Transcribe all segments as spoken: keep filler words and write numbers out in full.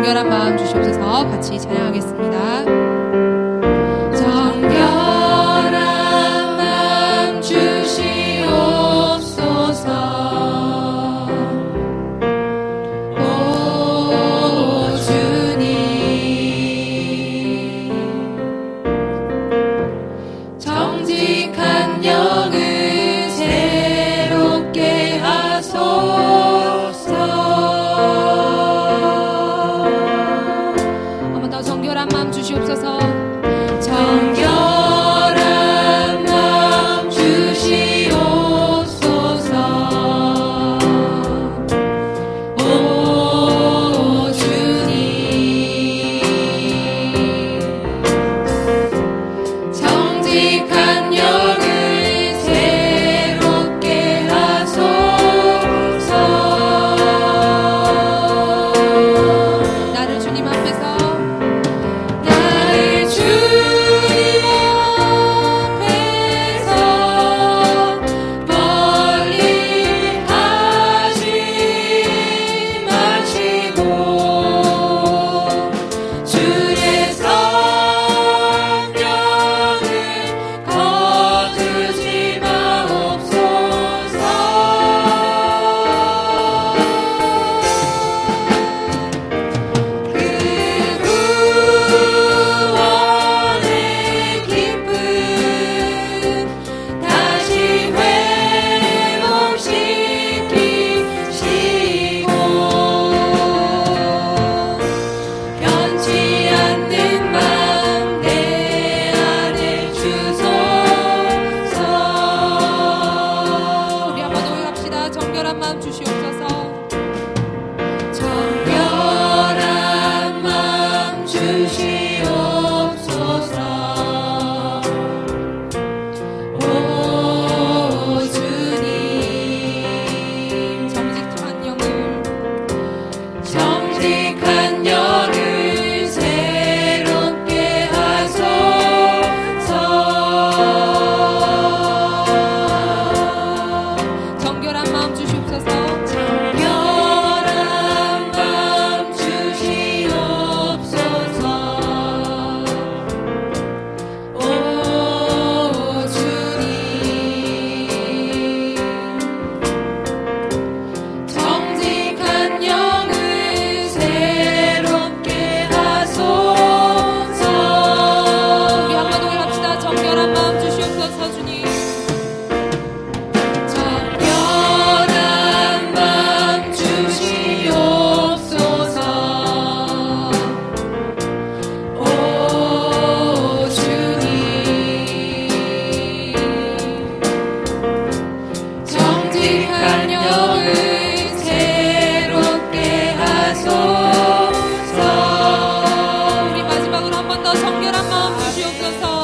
정결한 마음 주시옵소서. 같이 찬양하겠습니다. 정결한 마음 주시옵소서. 오 주님, 정직한 영을 새롭게 하소서. 한 번 더 정결한 마음 주시옵소서. 정결한 마음 주시옵소서. 오 주님, 정직한 영을 새롭게 하소서. 나를 주님 앞에서 나를 주님 앞에서 멀리 하지 마시고 주의 성령을 거두지 마옵소서. 그 구원의 기쁨 다시 회복시키시고 변치 않는 마음 내 안에 주소서. 우리 한번 노래합시다. 정결한 마음 주시옵소서. 정결한 마음 주시옵소서. 오 주님, 정직한 영을 정직한 영을 새롭게 하소서. 정결한 마음 주시옵소서. 정결한 마음 주시옵소서. 오 주님, 정직한 영을 새롭게 하소서. 우리 한번 노래합시다. 정결한 마음 주시옵소서. 주님, 정결한 마음 주시옵소서. 오 주님, 정직한 영을 새롭게 하소서. 우리 마지막으로 한 번 더 정결한 마음 주시옵소서.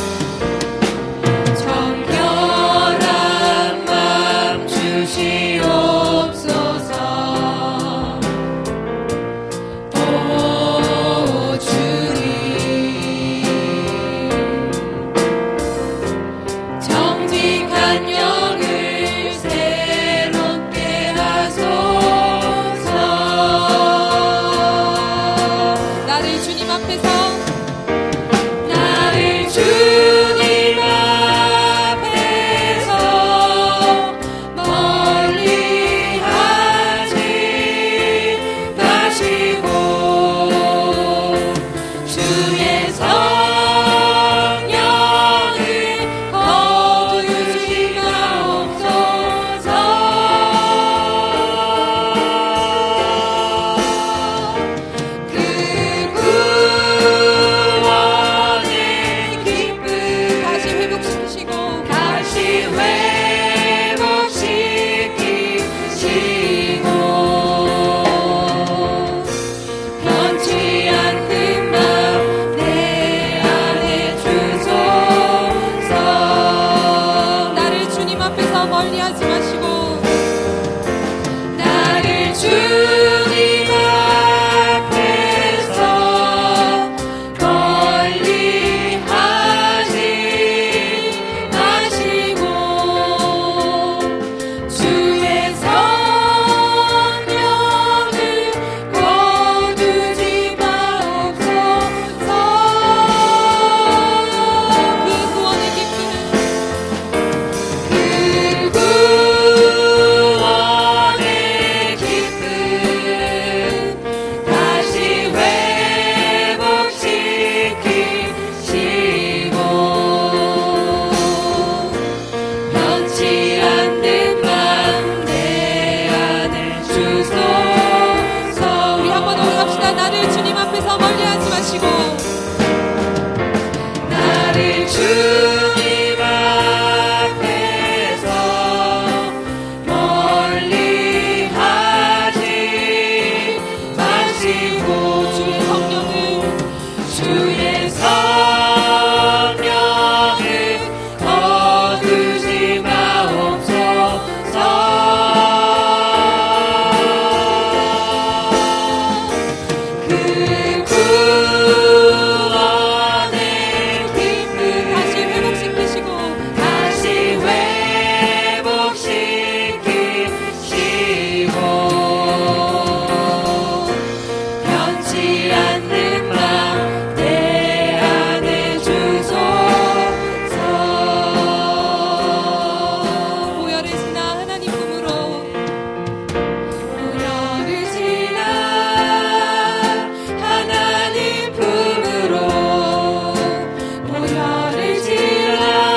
정결한 마음 주시옵소서. 오 주님, 정직한 영을 새롭게 하소서. 나를 주님 앞에서 나를 주님 앞에서 멀리 하지 마시고 주의 성령을 거두지 마옵소서. 그 그래서 나를 주님 앞에서 멀리하지 마시고 나를 주님 앞에서 멀리 하지 마시고 주의 성령을 주의 성령을 거두지 마옵소서. 그 구원의 기쁨 다시 회복시키시고 다시 회복시키시고 변치 않는 맘 내 안에 주소서. 보혈을 지나 하나님 품으로 보혈을 지나 하나님 품으로 보혈을 지나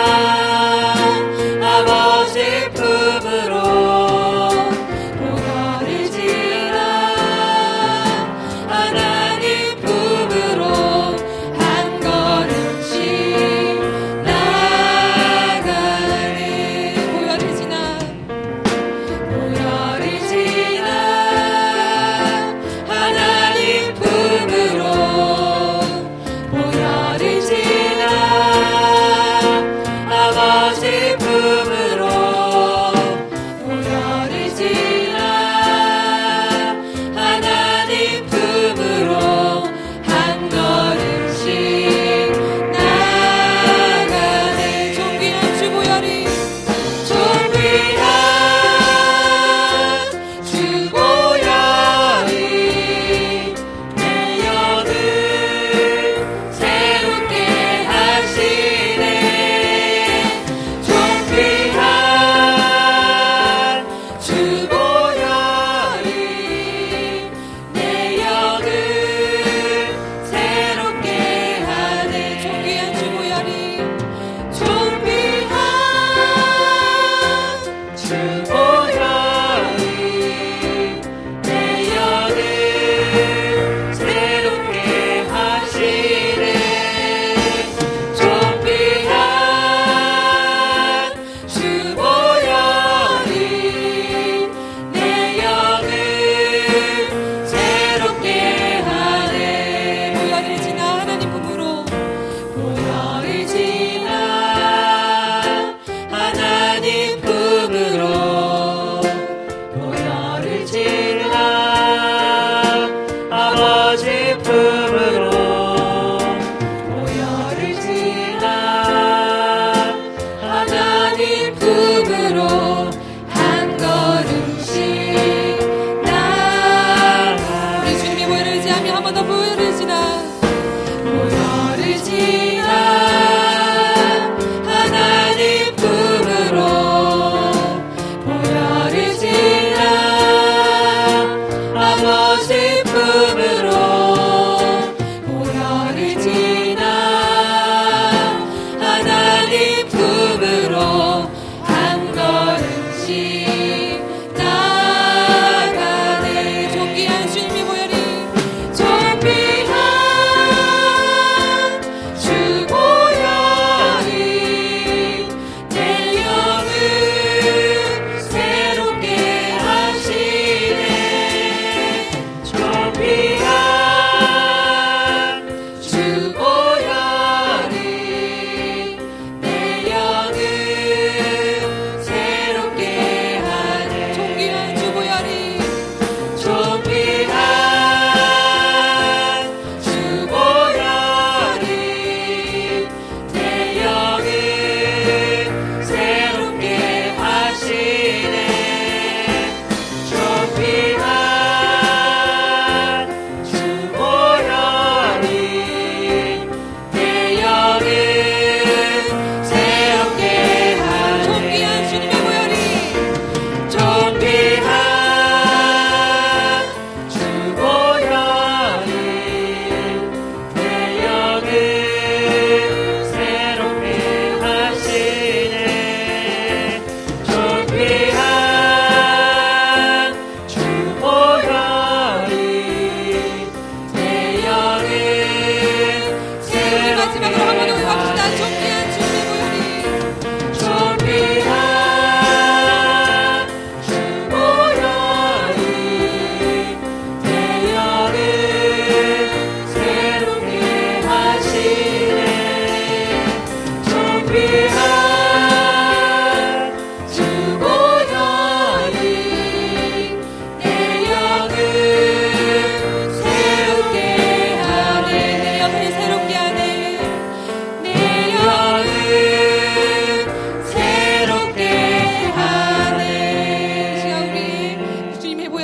아버지 품으로 보혈을 지나 하나님 품으로 한 걸음씩 나가네. 보혈을 지나 보혈을 지나 하나님 품으로 보혈을 지나 아버지 품으로 보혈을 지나 하나님 품으로 한 걸음씩 나가네. 존귀한 주 보혈이 존귀한 주 보혈이 내 영을 새롭게 하시네. 존귀한 주 보혈이 내 영을 새롭게 하네. 존귀한 주 보혈이 존귀한 주 보혈이 내 영을 새롭게 하시네. 존귀한 주 보혈이 내 영을 새롭게 하네. 보혈을 지나 하나님 품으로 보혈을 지나 하나님 품으로 보혈을 지나 아버지 품으로 보혈을 지나 하나님 품으로 한 걸음씩 나가. 우리 주님의 보혈을 의지하며 한 번 더 보혈을 지나 보혈을 지나